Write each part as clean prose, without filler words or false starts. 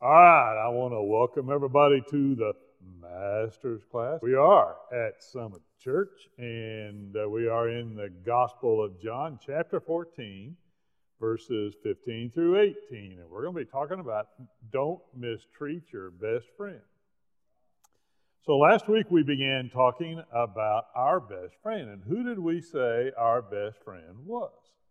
All right, I want to welcome everybody to the Master's class. We are at Summit Church, and we are in the Gospel of John, chapter 14, verses 15 through 18. And we're going to be talking about don't mistreat your best friend. So last week we began talking about our best friend. And who did we say our best friend was?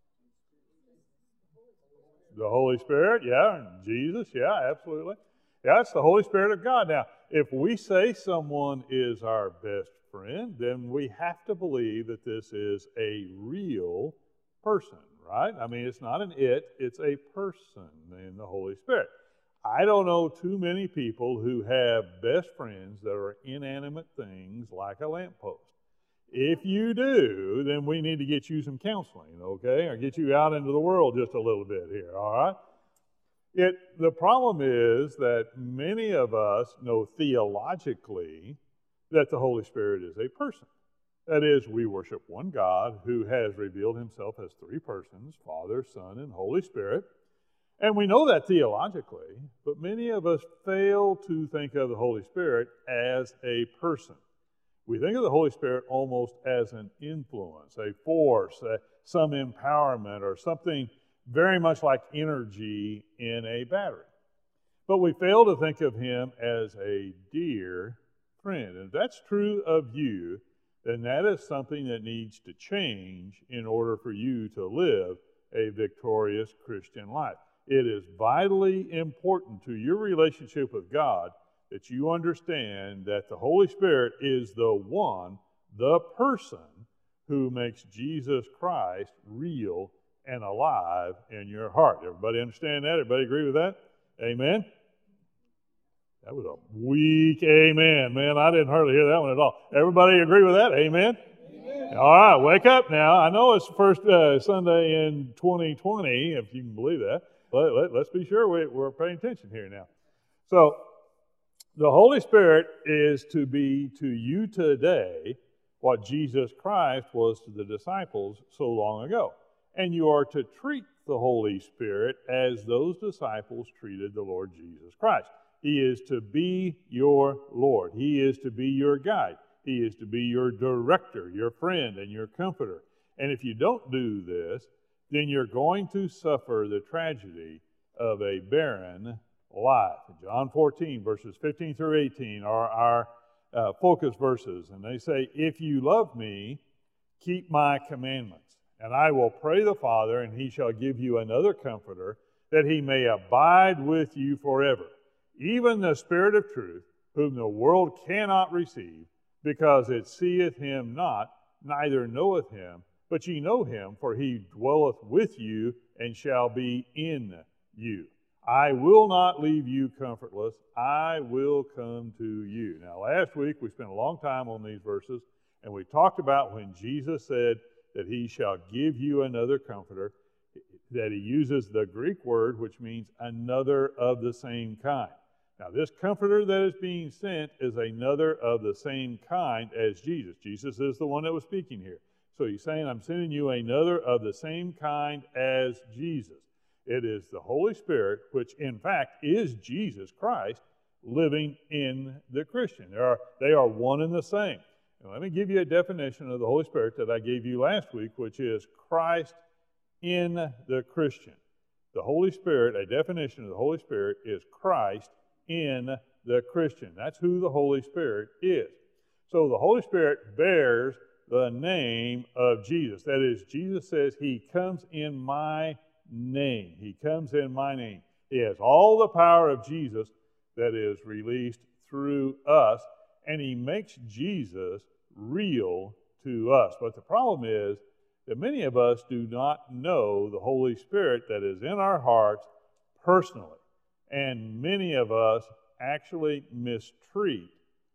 The Holy Spirit, yeah, and Jesus, yeah, absolutely. Yeah, it's the Holy Spirit of God. Now, if we say someone is our best friend, then we have to believe that this is a real person, right? I mean, it's not an it, it's a person in the Holy Spirit. I don't know too many people who have best friends that are inanimate things like a lamppost. If you do, then we need to get you some counseling, okay? Or get you out into the world just a little bit here, all right? The problem is that many of us know theologically that the Holy Spirit is a person. That is, we worship one God who has revealed himself as three persons, Father, Son, and Holy Spirit. And we know that theologically, but many of us fail to think of the Holy Spirit as a person. We think of the Holy Spirit almost as an influence, a force, some empowerment, or something very much like energy in a battery. But we fail to think of him as a dear friend. And if that's true of you, then that is something that needs to change in order for you to live a victorious Christian life. It is vitally important to your relationship with God that you understand that the Holy Spirit is the one, the person, who makes Jesus Christ real and alive in your heart. Everybody understand that? Everybody agree with that? Amen? That was a weak amen, man. I didn't hardly hear that one at all. Everybody agree with that? Amen? Amen. All right, wake up now. I know it's the first Sunday in 2020, if you can believe that. Let's be sure we're paying attention here now. So, the Holy Spirit is to be to you today what Jesus Christ was to the disciples so long ago. And you are to treat the Holy Spirit as those disciples treated the Lord Jesus Christ. He is to be your Lord. He is to be your guide. He is to be your director, your friend, and your comforter. And if you don't do this, then you're going to suffer the tragedy of a barren life. John 14, verses 15 through 18 are our focus verses. And they say, if you love me, keep my commandments. And I will pray the Father, and he shall give you another comforter, that he may abide with you forever. Even the Spirit of truth, whom the world cannot receive, because it seeth him not, neither knoweth him. But ye know him, for he dwelleth with you, and shall be in you. I will not leave you comfortless. I will come to you. Now, last week we spent a long time on these verses, and we talked about when Jesus said that he shall give you another comforter, that he uses the Greek word, which means another of the same kind. Now, this comforter that is being sent is another of the same kind as Jesus. Jesus is the one that was speaking here. So he's saying, I'm sending you another of the same kind as Jesus. It is the Holy Spirit, which in fact is Jesus Christ, living in the Christian. They are one and the same. And let me give you a definition of the Holy Spirit that I gave you last week, which is Christ in the Christian. The Holy Spirit, a definition of the Holy Spirit is Christ in the Christian. That's who the Holy Spirit is. So the Holy Spirit bears the name of Jesus. That is, Jesus says, he comes in my name. He comes in my name. He has all the power of Jesus that is released through us, and he makes Jesus real to us. But the problem is that many of us do not know the Holy Spirit that is in our hearts personally. And many of us actually mistreat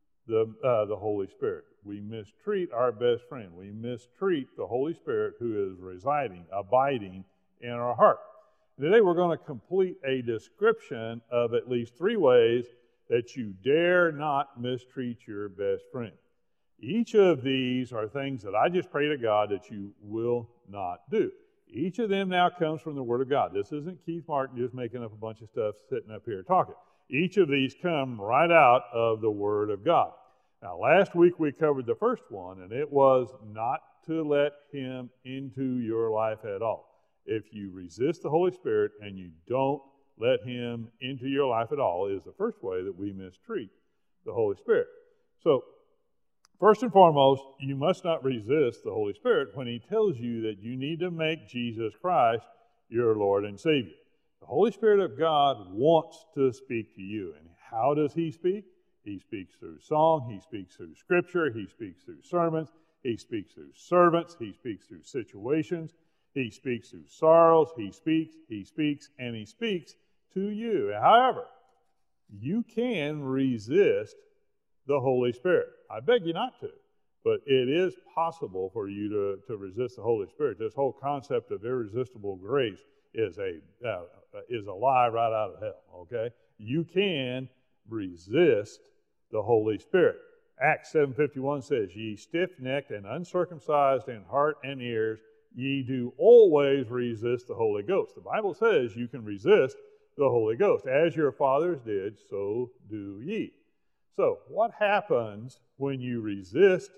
the Holy Spirit. We mistreat our best friend. We mistreat the Holy Spirit who is residing, abiding in our heart. Today we're going to complete a description of at least 3 ways that you dare not mistreat your best friend. Each of these are things that I just pray to God that you will not do. Each of them now comes from the Word of God. This isn't Keith Martin just making up a bunch of stuff sitting up here talking. Each of these come right out of the Word of God. Now, last week we covered the first one, and it was not to let Him into your life at all. If you resist the Holy Spirit and you don't let Him into your life at all, is the first way that we mistreat the Holy Spirit. So, first and foremost, you must not resist the Holy Spirit when He tells you that you need to make Jesus Christ your Lord and Savior. The Holy Spirit of God wants to speak to you. And how does He speak? He speaks through song, He speaks through Scripture, He speaks through sermons, He speaks through servants, He speaks through situations, He speaks through sorrows, He speaks, and He speaks to you. However, you can resist the Holy Spirit. I beg you not to, but it is possible for you to resist the Holy Spirit. This whole concept of irresistible grace is a lie right out of hell, okay? You can resist the Holy Spirit. Acts 7:51 says, "Ye stiff-necked and uncircumcised in heart and ears, ye do always resist the Holy Ghost." The Bible says you can resist the Holy Ghost. As your fathers did, so do ye. So, what happens when you resist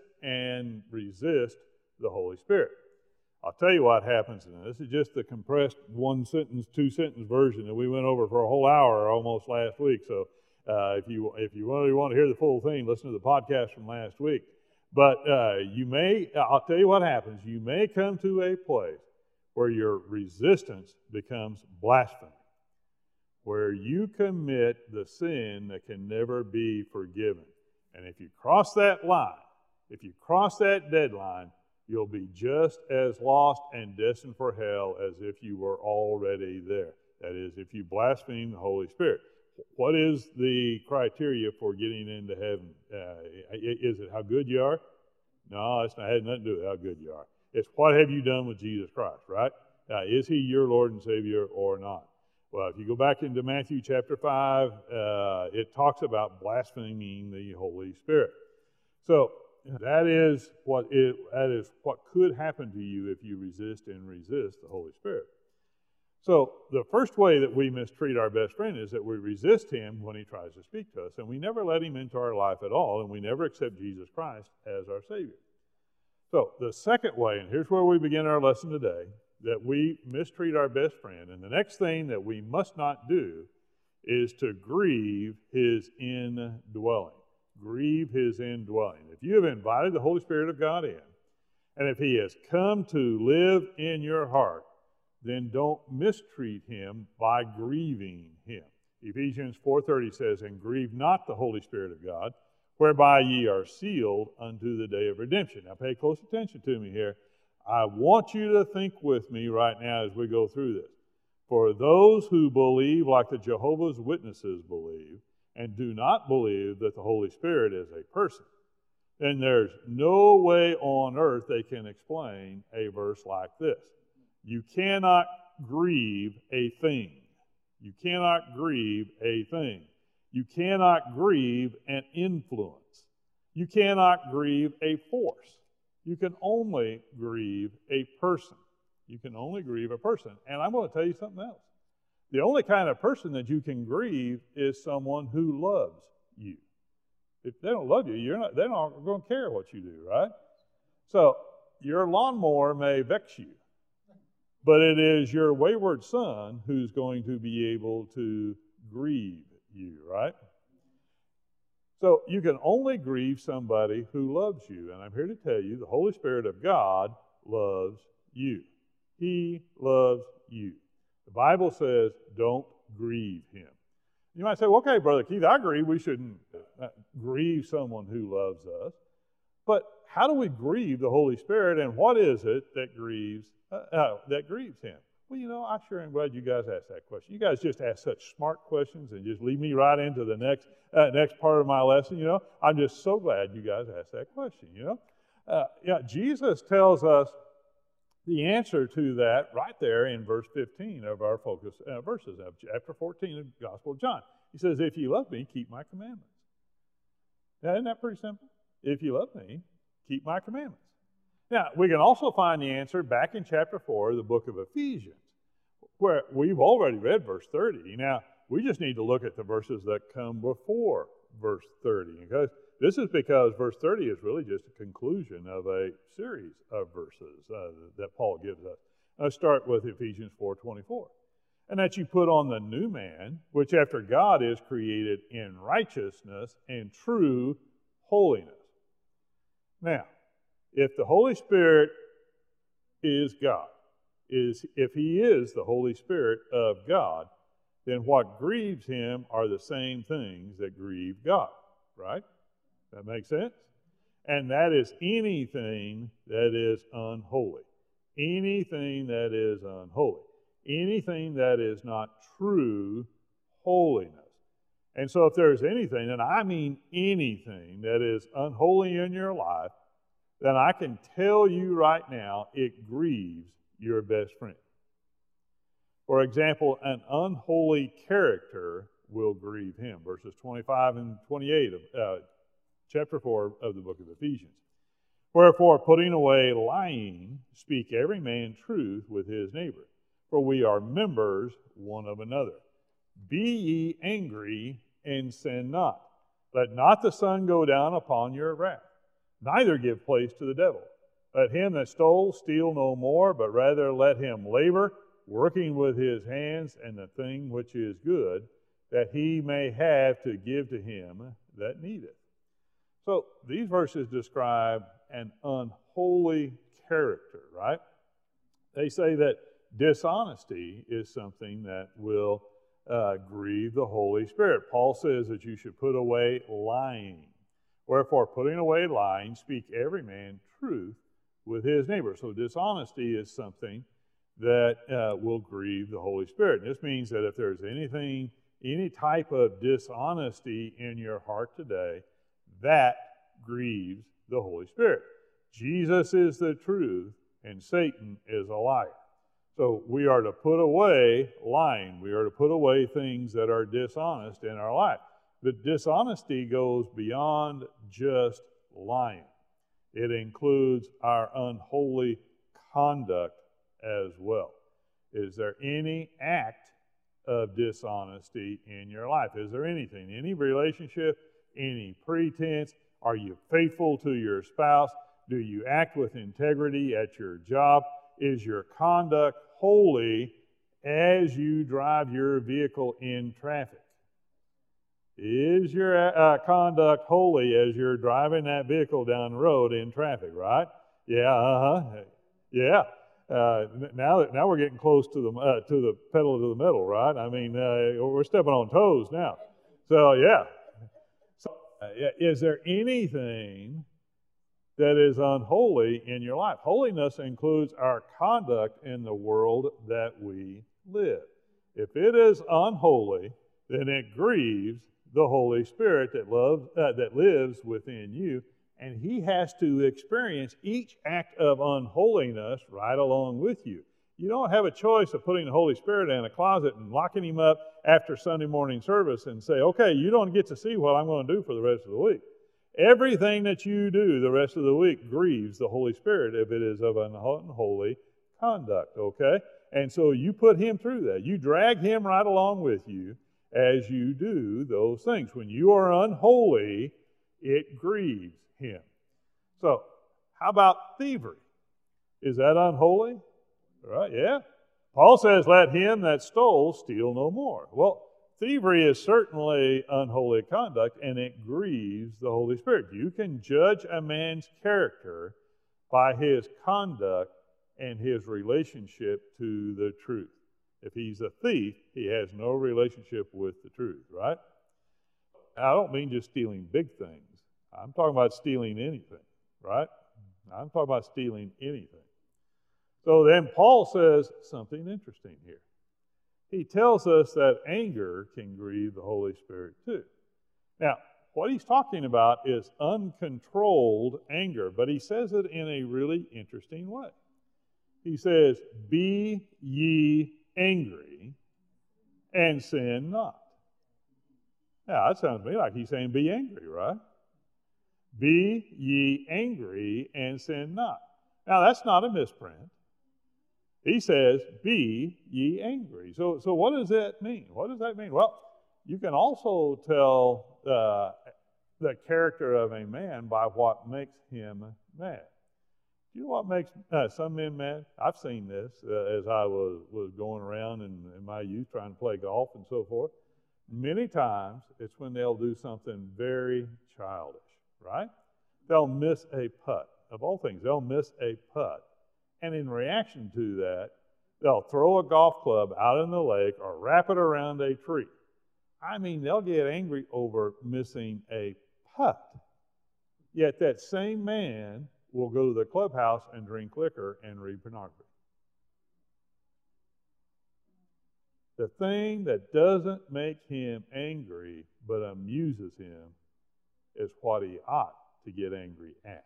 the Holy Spirit? I'll tell you what happens, and this is just the compressed one-sentence, two-sentence version that we went over for a whole hour almost last week. So, if you really want to hear the full thing, listen to the podcast from last week. But I'll tell you what happens. You may come to a place where your resistance becomes blasphemy, where you commit the sin that can never be forgiven. And if you cross that line, if you cross that deadline, you'll be just as lost and destined for hell as if you were already there. That is, if you blaspheme the Holy Spirit. What is the criteria for getting into heaven? Is it how good you are? No, it has nothing to do with how good you are. It's what have you done with Jesus Christ, right? Is He your Lord and Savior or not? Well, if you go back into Matthew chapter 5, it talks about blaspheming the Holy Spirit. So that is what could happen to you if you resist the Holy Spirit. So the first way that we mistreat our best friend is that we resist him when he tries to speak to us, and we never let him into our life at all, and we never accept Jesus Christ as our Savior. So the second way, and here's where we begin our lesson today, that we mistreat our best friend, and the next thing that we must not do is to grieve his indwelling. Grieve his indwelling. If you have invited the Holy Spirit of God in, and if He has come to live in your heart, then don't mistreat Him by grieving Him. Ephesians 4:30 says, "And grieve not the Holy Spirit of God, whereby ye are sealed unto the day of redemption." Now pay close attention to me here. I want you to think with me right now as we go through this. For those who believe like the Jehovah's Witnesses believe, and do not believe that the Holy Spirit is a person, then there's no way on earth they can explain a verse like this. You cannot grieve a thing. You cannot grieve a thing. You cannot grieve an influence. You cannot grieve a force. You can only grieve a person. You can only grieve a person. And I'm going to tell you something else. The only kind of person that you can grieve is someone who loves you. If they don't love you, they're not going to care what you do, right? So your lawnmower may vex you, but it is your wayward son who's going to be able to grieve you, right? So you can only grieve somebody who loves you. And I'm here to tell you, the Holy Spirit of God loves you. He loves you. The Bible says, don't grieve Him. You might say, well, okay, Brother Keith, I agree we shouldn't grieve someone who loves us. But how do we grieve the Holy Spirit, and what is it that grieves Him? Well, I sure am glad you guys asked that question. You guys just ask such smart questions and just lead me right into the next part of my lesson. I'm just so glad you guys asked that question. Jesus tells us the answer to that right there in verse 15 of our focus verses of chapter 14 of the Gospel of John. He says, "If you love me, keep my commandments." Now, isn't that pretty simple? If you love me, keep my commandments. Now, we can also find the answer back in chapter 4 of the book of Ephesians, where we've already read verse 30. Now, we just need to look at the verses that come before verse 30. Because verse 30 is really just a conclusion of a series of verses that Paul gives us. Let's start with Ephesians 4:24. And that you put on the new man, which after God is created in righteousness and true holiness. Now, if the Holy Spirit is God, if he is the Holy Spirit of God, then what grieves him are the same things that grieve God, right? That makes sense? And that is anything that is unholy. Anything that is unholy. Anything that is not true holiness. And so if there's anything, and I mean anything that is unholy in your life, then I can tell you right now it grieves your best friend. For example, an unholy character will grieve him. Verses 25 and 28 of chapter 4 of the book of Ephesians. Wherefore, putting away lying, speak every man truth with his neighbor, for we are members one of another. Be ye angry and sin not. Let not the sun go down upon your wrath, neither give place to the devil. Let him that stole steal no more, but rather let him labor, working with his hands and the thing which is good, that he may have to give to him that needeth. So these verses describe an unholy character, right? They say that dishonesty is something that will grieve the Holy Spirit. Paul says that you should put away lying. Wherefore, putting away lying, speak every man truth with his neighbor. So dishonesty is something that will grieve the Holy Spirit. And this means that if there's any type of dishonesty in your heart today, that grieves the Holy Spirit. Jesus is the truth, and Satan is a liar. So we are to put away lying. We are to put away things that are dishonest in our life. But dishonesty goes beyond just lying. It includes our unholy conduct as well. Is there any act of dishonesty in your life? Is there anything, any relationship, any pretense? Are you faithful to your spouse? Do you act with integrity at your job? Is your conduct holy as you drive your vehicle in traffic? Is your conduct holy as you're driving that vehicle down the road in traffic, right? Yeah, yeah. Now we're getting close to the pedal to the metal, right? I mean, we're stepping on toes now. So, yeah. So, is there anything that is unholy in your life? Loneliness includes our conduct in the world that we live. If it is unholy, then it grieves the Holy Spirit that lives within you, and He has to experience each act of unholiness right along with you. You don't have a choice of putting the Holy Spirit in a closet and locking Him up after Sunday morning service and say, okay, you don't get to see what I'm going to do for the rest of the week. Everything that you do the rest of the week grieves the Holy Spirit if it is of unholy conduct, okay? And so you put Him through that. You drag Him right along with you as you do those things. When you are unholy, it grieves Him. So, how about thievery? Is that unholy? Right, yeah. Paul says, let him that stole steal no more. Well, thievery is certainly unholy conduct, and it grieves the Holy Spirit. You can judge a man's character by his conduct and his relationship to the truth. If he's a thief, he has no relationship with the truth, right? I don't mean just stealing big things. I'm talking about stealing anything, right? I'm talking about stealing anything. So then Paul says something interesting here. He tells us that anger can grieve the Holy Spirit too. Now, what he's talking about is uncontrolled anger, but he says it in a really interesting way. He says, be ye angry and sin not. Now, that sounds to me like he's saying be angry, right? Be ye angry and sin not. Now, that's not a misprint. He says, be ye angry. So what does that mean? What does that mean? Well, you can also tell the character of a man by what makes him mad. Do you know what makes some men mad? I've seen this as I was going around in my youth trying to play golf and so forth. Many times it's when they'll do something very childish, right? They'll miss a putt. Of all things, they'll miss a putt. And in reaction to that, they'll throw a golf club out in the lake or wrap it around a tree. I mean, they'll get angry over missing a putt. Yet that same man will go to the clubhouse and drink liquor and read pornography. The thing that doesn't make him angry but amuses him is what he ought to get angry at.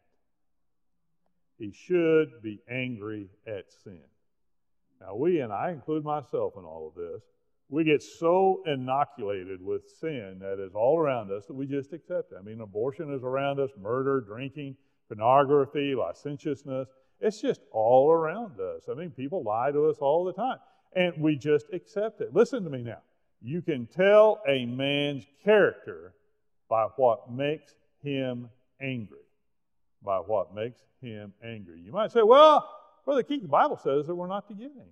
He should be angry at sin. Now we, and I include myself in all of this, we get so inoculated with sin that is all around us that we just accept it. I mean, abortion is around us, murder, drinking, pornography, licentiousness. It's just all around us. I mean, people lie to us all the time, and we just accept it. Listen to me now. You can tell a man's character by what makes him angry. By what makes him angry. You might say, well, Brother Keith, the Bible says that we're not to get angry.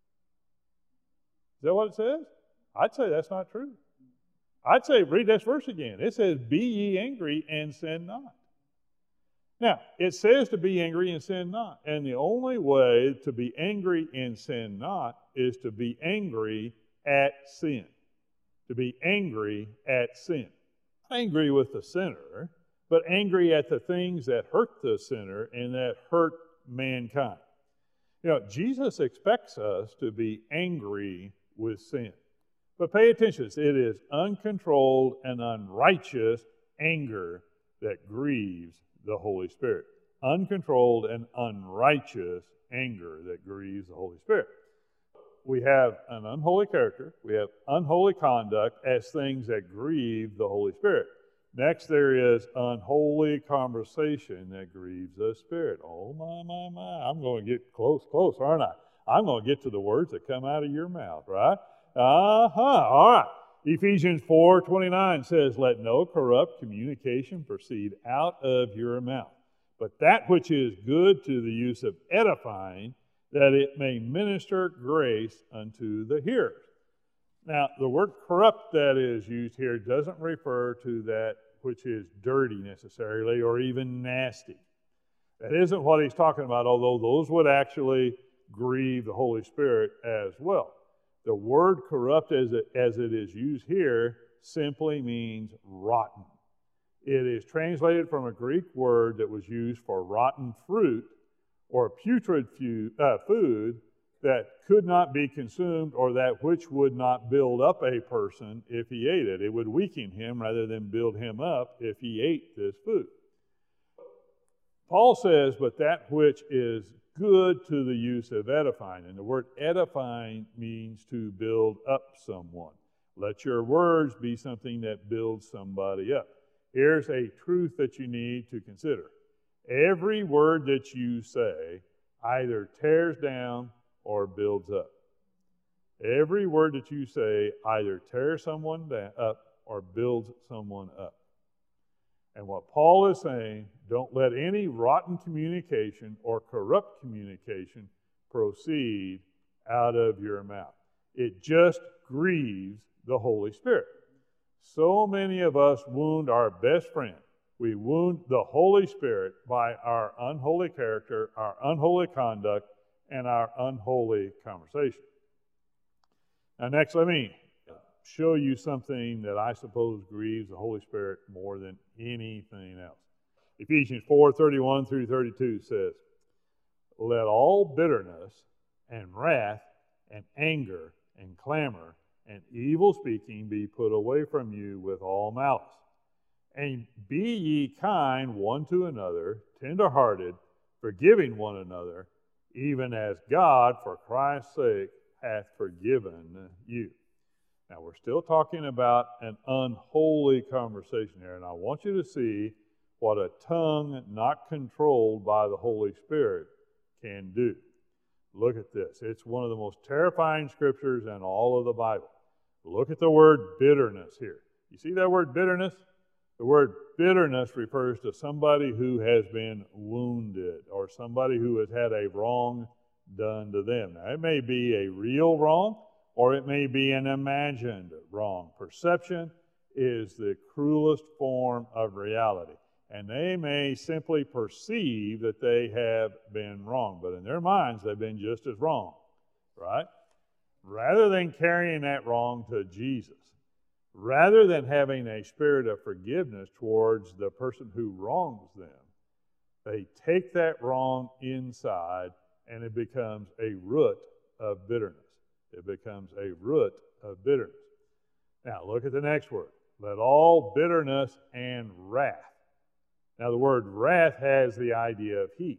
Is that what it says? I'd say that's not true. I'd say, read this verse again. It says, be ye angry and sin not. Now, it says to be angry and sin not. And the only way to be angry and sin not is to be angry at sin. To be angry at sin. Not angry with the sinner, but angry at the things that hurt the sinner and that hurt mankind. You know, Jesus expects us to be angry with sin. But pay attention, it is uncontrolled and unrighteous anger that grieves the Holy Spirit. Uncontrolled and unrighteous anger that grieves the Holy Spirit. We have an unholy character, we have unholy conduct as things that grieve the Holy Spirit. Next, there is unholy conversation that grieves the Spirit. Oh, my. I'm going to get close, aren't I? I'm going to get to the words that come out of your mouth, right? All right. Ephesians 4:29 says, let no corrupt communication proceed out of your mouth, but that which is good to the use of edifying, that it may minister grace unto the hearers. Now, the word corrupt that is used here doesn't refer to that which is dirty necessarily or even nasty. That isn't what he's talking about, although those would actually grieve the Holy Spirit as well. The word corrupt as it is used here simply means rotten. It is translated from a Greek word that was used for rotten fruit or putrid food that could not be consumed or that which would not build up a person if he ate it. It would weaken him rather than build him up if he ate this food. Paul says, but that which is good to the use of edifying. And the word edifying means to build up someone. Let your words be something that builds somebody up. Here's a truth that you need to consider. Every word that you say either tears down or builds up. Every word that you say either tears someone up or builds someone up. And what Paul is saying, don't let any rotten communication or corrupt communication proceed out of your mouth. It just grieves the Holy Spirit. So many of us wound our best friend. We wound the Holy Spirit by our unholy character, our unholy conduct, and our unholy conversation. Now next, let me show you something that I suppose grieves the Holy Spirit more than anything else. Ephesians 4:31 through 32 says, let all bitterness and wrath and anger and clamor and evil speaking be put away from you with all malice. And be ye kind one to another, tender-hearted, forgiving one another, even as God, for Christ's sake, hath forgiven you. Now, we're still talking about an unholy conversation here, and I want you to see what a tongue not controlled by the Holy Spirit can do. Look at this. It's one of the most terrifying scriptures in all of the Bible. Look at the word bitterness here. You see that word bitterness? The word bitterness refers to somebody who has been wounded or somebody who has had a wrong done to them. Now, it may be a real wrong or it may be an imagined wrong. Perception is the cruelest form of reality. And they may simply perceive that they have been wrong, but in their minds they've been just as wrong, right? Rather than carrying that wrong to Jesus, rather than having a spirit of forgiveness towards the person who wrongs them, they take that wrong inside and it becomes a root of bitterness. It becomes a root of bitterness. Now look at the next word. Let all bitterness and wrath. Now the word wrath has the idea of heat.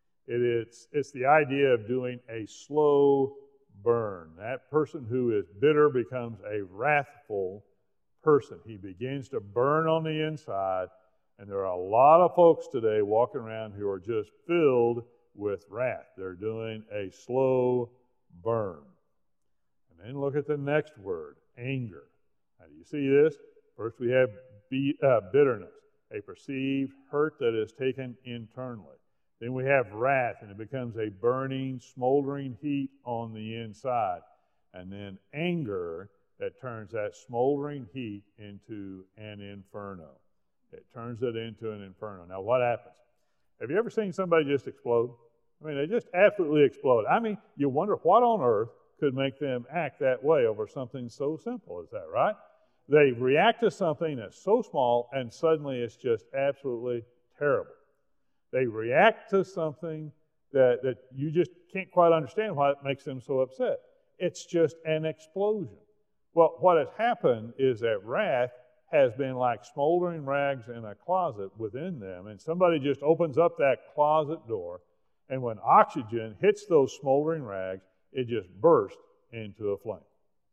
It's the idea of doing a slow burn. That person who is bitter becomes a wrathful person. He begins to burn on the inside, and there are a lot of folks today walking around who are just filled with wrath. They're doing a slow burn. And then look at the next word, anger. Now do you see this? First we have bitterness, a perceived hurt that is taken internally. Then we have wrath, and it becomes a burning, smoldering heat on the inside. And then anger that turns that smoldering heat into an inferno. It turns it into an inferno. Now what happens? Have you ever seen somebody just explode? I mean, they just absolutely explode. I mean, you wonder what on earth could make them act that way over something so simple as that, right? They react to something that's so small and suddenly it's just absolutely terrible. They react to something that you just can't quite understand why it makes them so upset. It's just an explosion. Well, what has happened is that wrath has been like smoldering rags in a closet within them, and somebody just opens up that closet door, and when oxygen hits those smoldering rags, it just bursts into a flame.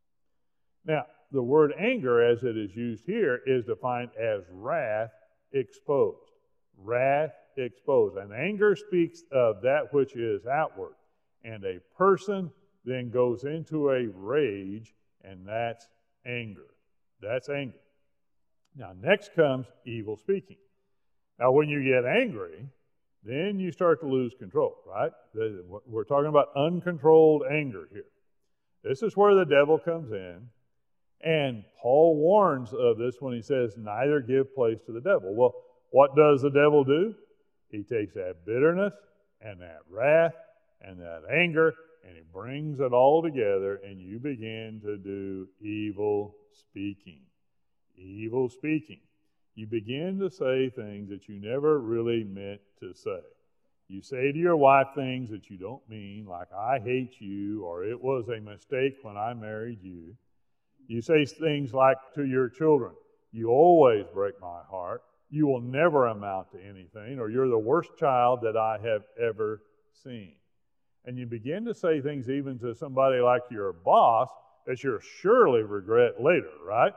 Now, the word anger, as it is used here, is defined as wrath exposed. Wrath exposed. And anger speaks of that which is outward. And a person then goes into a rage, and that's anger. That's anger. Now, next comes evil speaking. Now, when you get angry, then you start to lose control, right? We're talking about uncontrolled anger here. This is where the devil comes in. And Paul warns of this when he says, neither give place to the devil. Well, what does the devil do? He takes that bitterness and that wrath and that anger and he brings it all together and you begin to do evil speaking. Evil speaking. You begin to say things that you never really meant to say. You say to your wife things that you don't mean, like, I hate you, or it was a mistake when I married you. You say things like to your children, you always break my heart, you will never amount to anything, or you're the worst child that I have ever seen. And you begin to say things even to somebody like your boss that you'll surely regret later, right?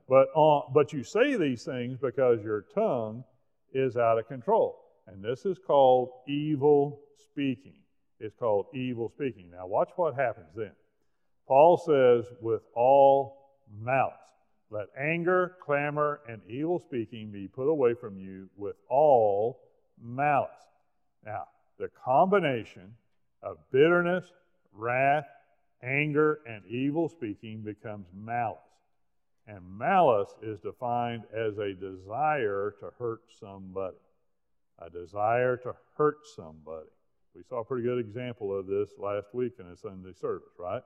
But you say these things because your tongue is out of control. And this is called evil speaking. It's called evil speaking. Now watch what happens then. Paul says, with all malice, let anger, clamor, and evil speaking be put away from you with all malice. Now, the combination of bitterness, wrath, anger, and evil speaking becomes malice. And malice is defined as a desire to hurt somebody. A desire to hurt somebody. We saw a pretty good example of this last week in a Sunday service, right?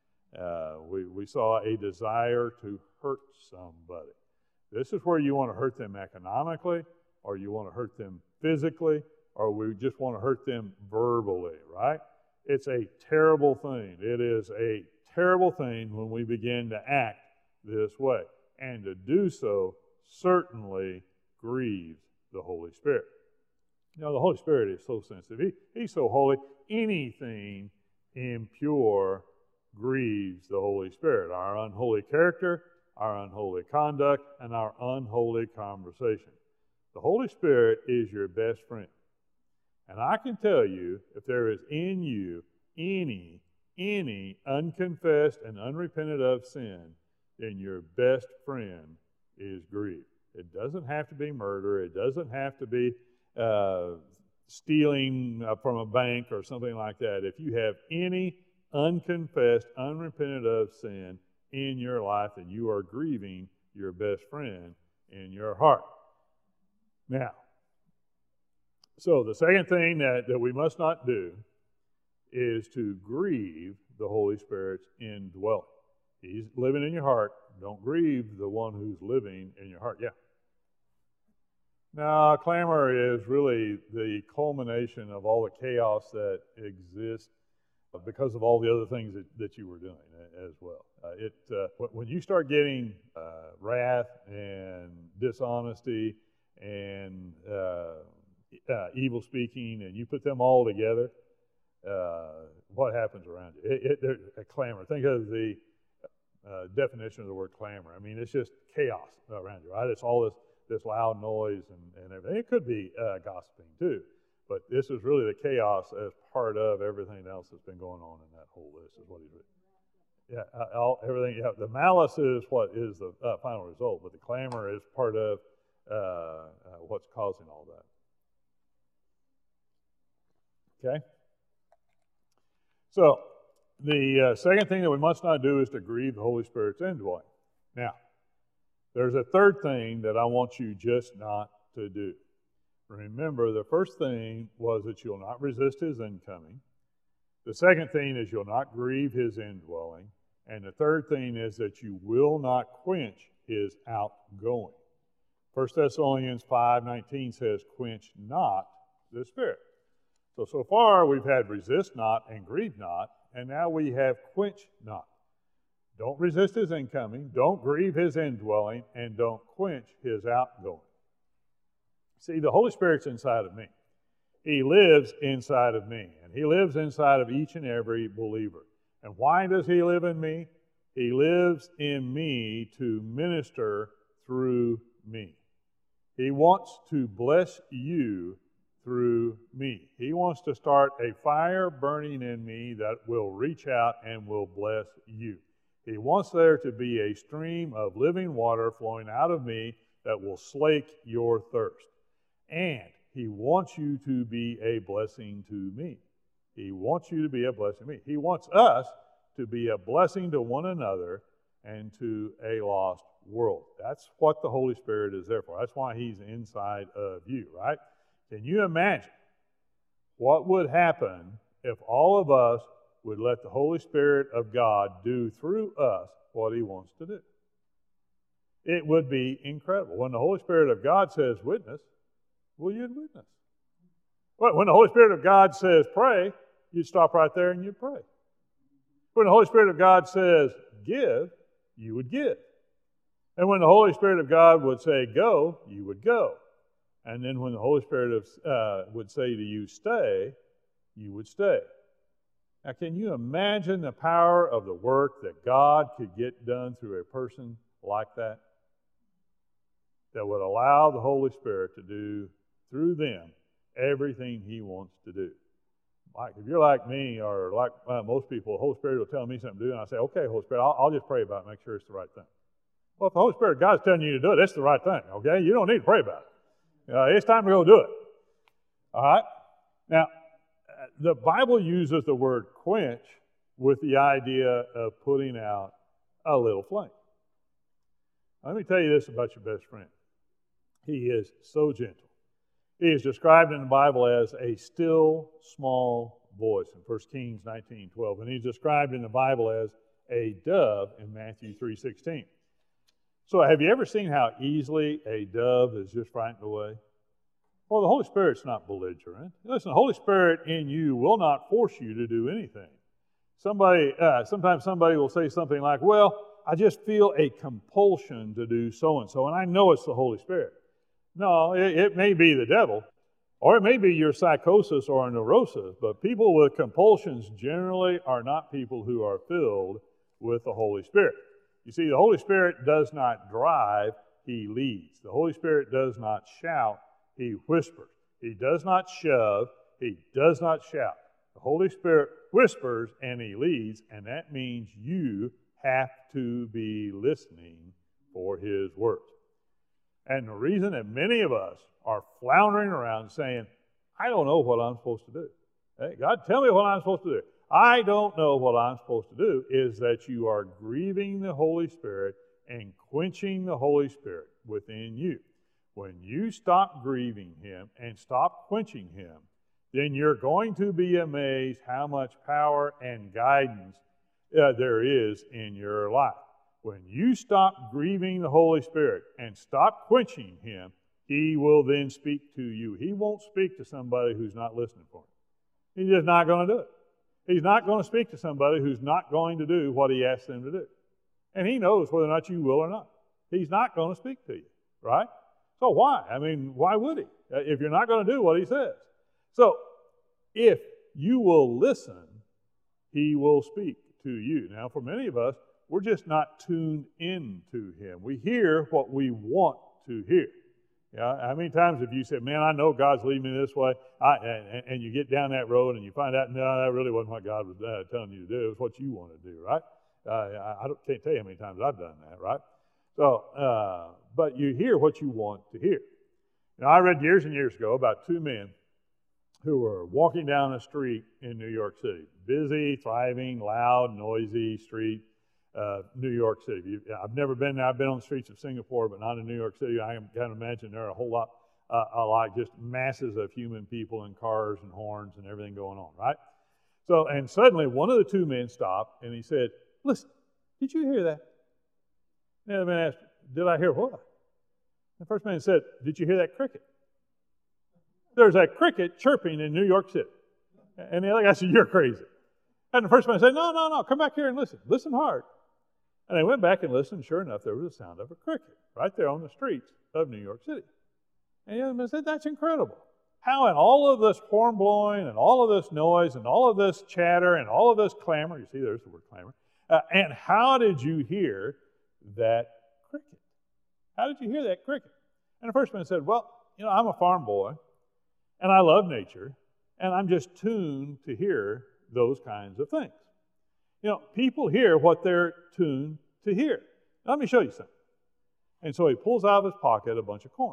We saw a desire to hurt somebody. This is where you want to hurt them economically, or you want to hurt them physically, or we just want to hurt them verbally, right? It's a terrible thing. It is a terrible thing when we begin to act this way. And to do so certainly grieves the Holy Spirit. You know, the Holy Spirit is so sensitive. He's so holy. Anything impure grieves the Holy Spirit. Our unholy character, our unholy conduct, and our unholy conversation. The Holy Spirit is your best friend. And I can tell you, if there is in you any unconfessed and unrepented of sin, then your best friend is grieved. It doesn't have to be murder. It doesn't have to be stealing from a bank or something like that. If you have any unconfessed, unrepented of sin in your life, then you are grieving your best friend in your heart. Now, so the second thing that we must not do is to grieve the Holy Spirit's indwelling. He's living in your heart. Don't grieve the one who's living in your heart. Yeah. Now, clamor is really the culmination of all the chaos that exists because of all the other things that you were doing as well. When you start getting wrath and dishonesty and evil speaking, and you put them all together, what happens around you? There's a clamor. Think of the definition of the word clamor. I mean, it's just chaos around you, right? It's all this loud noise and everything. It could be gossiping too, but this is really the chaos as part of everything else that's been going on in that whole list, is what he's written. Yeah, everything. Yeah, the malice is what is the final result, but the clamor is part of what's causing all that. Okay? So, the second thing that we must not do is to grieve the Holy Spirit's indwelling. Now, there's a third thing that I want you just not to do. Remember, the first thing was that you'll not resist his incoming. The second thing is you'll not grieve his indwelling. And the third thing is that you will not quench his outgoing. 1 Thessalonians 5:19 says, quench not the Spirit. So far we've had resist not and grieve not, and now we have quench not. Don't resist his incoming, don't grieve his indwelling, and don't quench his outgoing. See, the Holy Spirit's inside of me. He lives inside of me, and he lives inside of each and every believer. And why does he live in me? He lives in me to minister through me. He wants to bless you through me. He wants to start a fire burning in me that will reach out and will bless you. He wants there to be a stream of living water flowing out of me that will slake your thirst. And he wants you to be a blessing to me. He wants you to be a blessing to me. He wants us to be a blessing to one another and to a lost world. That's what the Holy Spirit is there for. That's why he's inside of you, right? Can you imagine what would happen if all of us would let the Holy Spirit of God do through us what he wants to do? It would be incredible. When the Holy Spirit of God says witness, well, you'd witness. When the Holy Spirit of God says pray, you'd stop right there and you'd pray. When the Holy Spirit of God says give, you would give. And when the Holy Spirit of God would say go, you would go. And then when the Holy Spirit would say to you stay, you would stay. Now, can you imagine the power of the work that God could get done through a person like that? That would allow the Holy Spirit to do through them everything he wants to do. Like if you're like me or like most people, the Holy Spirit will tell me something to do, and I say, okay, Holy Spirit, I'll just pray about it, make sure it's the right thing. Well, if the Holy Spirit of God's telling you to do it, it's the right thing, okay? You don't need to pray about it. It's time to go do it. All right? Now, the Bible uses the word quench with the idea of putting out a little flame. Let me tell you this about your best friend. He is so gentle. He is described in the Bible as a still, small voice in 1 Kings 19:12. And he's described in the Bible as a dove in Matthew 3:16. So have you ever seen how easily a dove is just frightened away? Well, the Holy Spirit's not belligerent. Listen, the Holy Spirit in you will not force you to do anything. Sometimes somebody will say something like, well, I just feel a compulsion to do so-and-so, and I know it's the Holy Spirit. No, it may be the devil, or it may be your psychosis or a neurosis, but people with compulsions generally are not people who are filled with the Holy Spirit. You see, the Holy Spirit does not drive, he leads. The Holy Spirit does not shout, he whispers. He does not shove, he does not shout. The The Holy Spirit whispers and He leads, and that means you have to be listening for His words. And the reason that many of us are floundering around saying, I don't know what I'm supposed to do. Hey, God, tell me what I'm supposed to do. I don't know what I'm supposed to do, is that you are grieving the Holy Spirit and quenching the Holy Spirit within you. When you stop grieving Him and stop quenching Him, then you're going to be amazed how much power and guidance there is in your life. When you stop grieving the Holy Spirit and stop quenching Him, He will then speak to you. He won't speak to somebody who's not listening for Him. He's just not going to do it. He's not going to speak to somebody who's not going to do what He asks them to do. And He knows whether or not you will or not. He's not going to speak to you, right? So why? I mean, why would He? If you're not going to do what He says. So, if you will listen, He will speak to you. Now, for many of us, we're just not tuned in to Him. We hear what we want to hear. Yeah, how many times have you said, man, I know God's leading me this way, and you get down that road and you find out, no, that really wasn't what God was telling you to do. It was what you want to do, right? Can't tell you how many times I've done that, right? So, but you hear what you want to hear. Now, I read years and years ago about two men who were walking down a street in New York City. Busy, thriving, loud, noisy street, New York City. I've never been there. I've been on the streets of Singapore, but not in New York City. I can imagine there are a whole lot, like just masses of human people and cars and horns and everything going on, right? So, and suddenly one of the two men stopped and he said, listen, did you hear that? And the other man asked, did I hear what? The first man said, did you hear that cricket? There's a cricket chirping in New York City. And the other guy said, you're crazy. And the first man said, no, come back here and listen. Listen hard. And they went back and listened. Sure enough, there was the sound of a cricket right there on the streets of New York City. And the other man said, that's incredible. How in all of this horn blowing and all of this noise and all of this chatter and all of this clamor, you see there's the word clamor, and how did you hear that cricket? How did you hear that cricket? And the first man said, well, I'm a farm boy, and I love nature, and I'm just tuned to hear those kinds of things. People hear what they're tuned to hear. Now, let me show you something. And so he pulls out of his pocket a bunch of coins.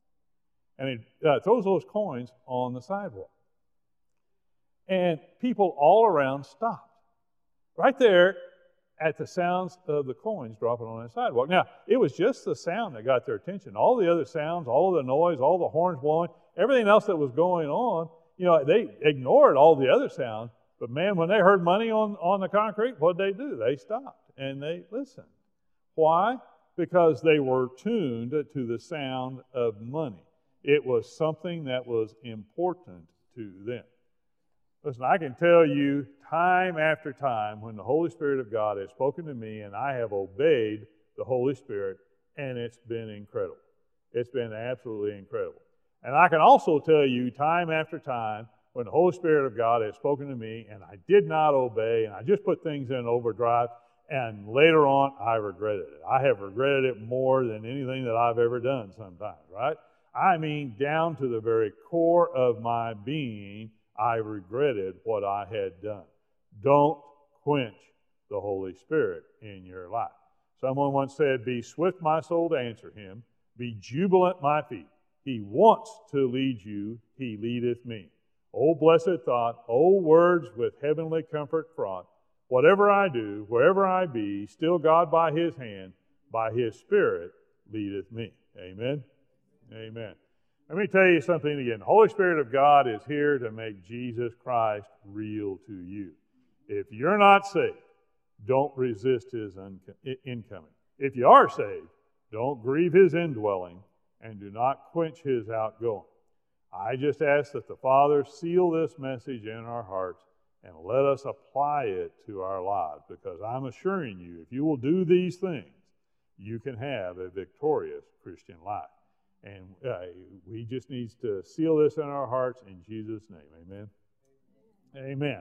And he throws those coins on the sidewalk. And people all around stopped. Right there at the sounds of the coins dropping on the sidewalk. Now, it was just the sound that got their attention. All the other sounds, all of the noise, all the horns blowing, everything else that was going on, they ignored all the other sounds. But man, when they heard money on the concrete, what did they do? They stopped and they listened. Why? Because they were tuned to the sound of money. It was something that was important to them. Listen, I can tell you time after time when the Holy Spirit of God has spoken to me and I have obeyed the Holy Spirit, and it's been incredible. It's been absolutely incredible. And I can also tell you time after time when the Holy Spirit of God has spoken to me and I did not obey and I just put things in overdrive, and later on I regretted it. I have regretted it more than anything that I've ever done sometimes, right? I mean, down to the very core of my being, I regretted what I had done. Don't quench the Holy Spirit in your life. Someone once said, be swift, my soul, to answer Him. Be jubilant, my feet. He wants to lead you. He leadeth me. O blessed thought, O words with heavenly comfort fraught. Whatever I do, wherever I be, still God by His hand, by His Spirit leadeth me. Amen. Amen. Let me tell you something again. The Holy Spirit of God is here to make Jesus Christ real to you. If you're not saved, don't resist His incoming. If you are saved, don't grieve His indwelling and do not quench His outgoing. I just ask that the Father seal this message in our hearts and let us apply it to our lives, because I'm assuring you, if you will do these things, you can have a victorious Christian life. And we just need to seal this in our hearts in Jesus' name. Amen. Amen.